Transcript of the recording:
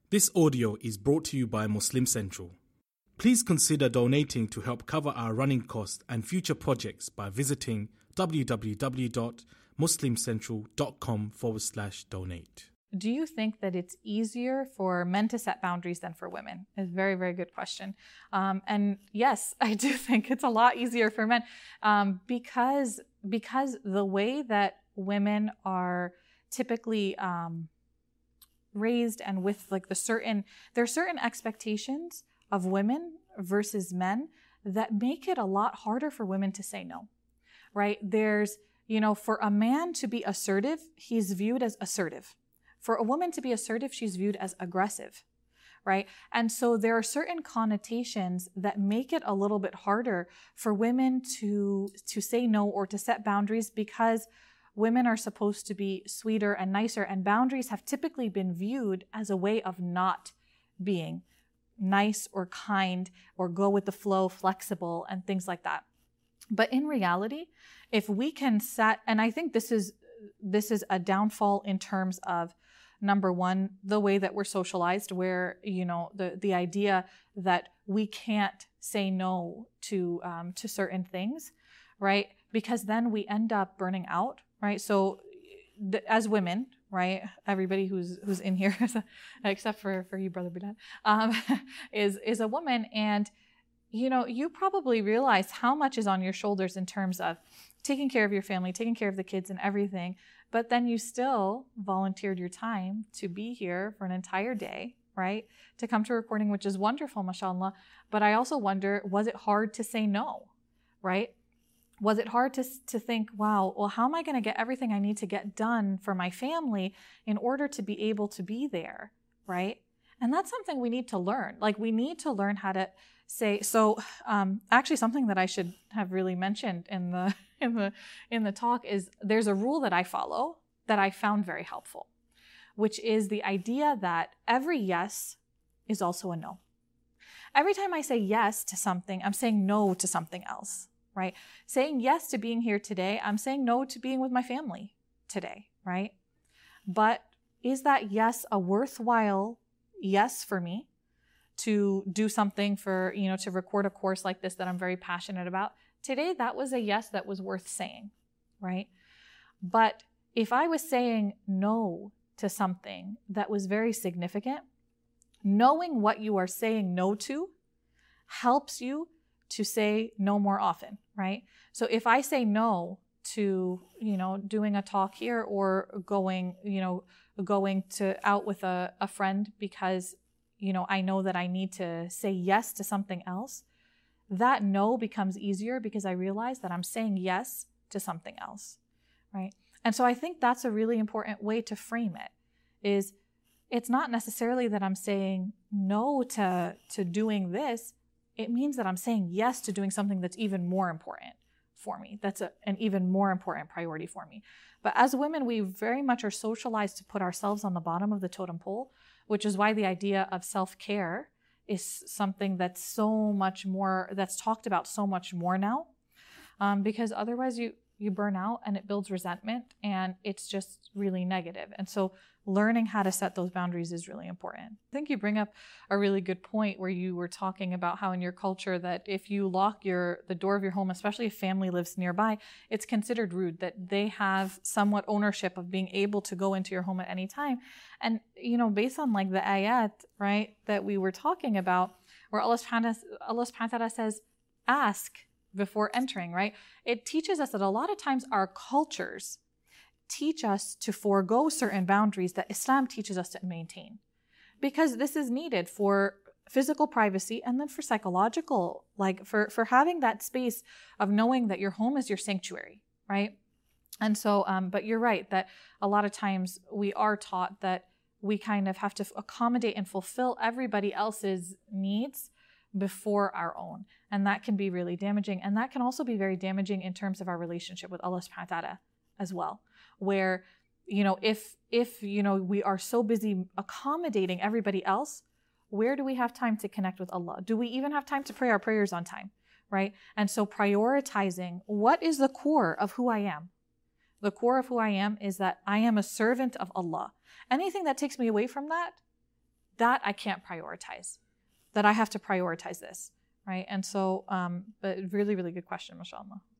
This audio is brought to you by Muslim Central. Please consider donating to help cover our running costs and future projects by visiting www.muslimcentral.com/donate. Do you think that it's easier for men to set boundaries than for women? It's a very, very good question. And yes, I do think it's a lot easier for men because the way that women are typically raised and with like there are certain expectations of women versus men that make it a lot harder for women to say no, right? There's, for a man to be assertive, he's viewed as assertive. For a woman to be assertive, she's viewed as aggressive, right? And so there are certain connotations that make it a little bit harder for women to say no or to set boundaries because women are supposed to be sweeter and nicer, and boundaries have typically been viewed as a way of not being nice or kind or go with the flow, flexible, and things like that. But in reality, if we can set, and I think this is a downfall in terms of, number one, the way that we're socialized, where, the idea that we can't say no to certain things, right? Because then we end up burning out, right? So as women, right, everybody who's in here, except for you, Brother Bilal, is a woman. And, you probably realize how much is on your shoulders in terms of taking care of your family, taking care of the kids and everything. But then you still volunteered your time to be here for an entire day, right? To come to recording, which is wonderful, mashallah. But I also wonder, was it hard to say no, right? Was it hard to think, wow, well, how am I going to get everything I need to get done for my family in order to be able to be there, right? And that's something we need to learn. Like, we need to learn how to say, so actually something that I should have really mentioned in the talk is there's a rule that I follow that I found very helpful, which is the idea that every yes is also a no. Every time I say yes to something, I'm saying no to something else, right? Saying yes to being here today, I'm saying no to being with my family today, right? But is that yes a worthwhile yes for me to do something for, to record a course like this that I'm very passionate about? Today, that was a yes that was worth saying, right? But if I was saying no to something that was very significant, knowing what you are saying no to helps you to say no more often, right? So if I say no to, doing a talk here or going out with a friend because, I know that I need to say yes to something else, that no becomes easier because I realize that I'm saying yes to something else, right? And so I think that's a really important way to frame it, is it's not necessarily that I'm saying no to doing this. It means that I'm saying yes to doing something that's even more important for me. That's an even more important priority for me. But as women, we very much are socialized to put ourselves on the bottom of the totem pole, which is why the idea of self-care is something that's so much more, that's talked about so much more now, because otherwise you burn out and it builds resentment and it's just really negative. And so learning how to set those boundaries is really important. I think you bring up a really good point where you were talking about how in your culture that if you lock the door of your home, especially if family lives nearby, it's considered rude, that they have somewhat ownership of being able to go into your home at any time. And, based on like the ayat, right, that we were talking about, where Allah subhanahu wa ta'ala says, ask before entering, right? It teaches us that a lot of times our cultures teach us to forego certain boundaries that Islam teaches us to maintain, because this is needed for physical privacy and then for psychological, like for having that space of knowing that your home is your sanctuary, right? And so, but you're right that a lot of times we are taught that we kind of have to accommodate and fulfill everybody else's needs before our own. And that can be really damaging. And that can also be very damaging in terms of our relationship with Allah subhanahu wa ta'ala as well, where, if we are so busy accommodating everybody else, where do we have time to connect with Allah? Do we even have time to pray our prayers on time, right? And so prioritizing what is the core of who I am. The core of who I am is that I am a servant of Allah. Anything that takes me away from that that I can't prioritize, that I have to prioritize this, right? And so, but really, really good question, mashallah.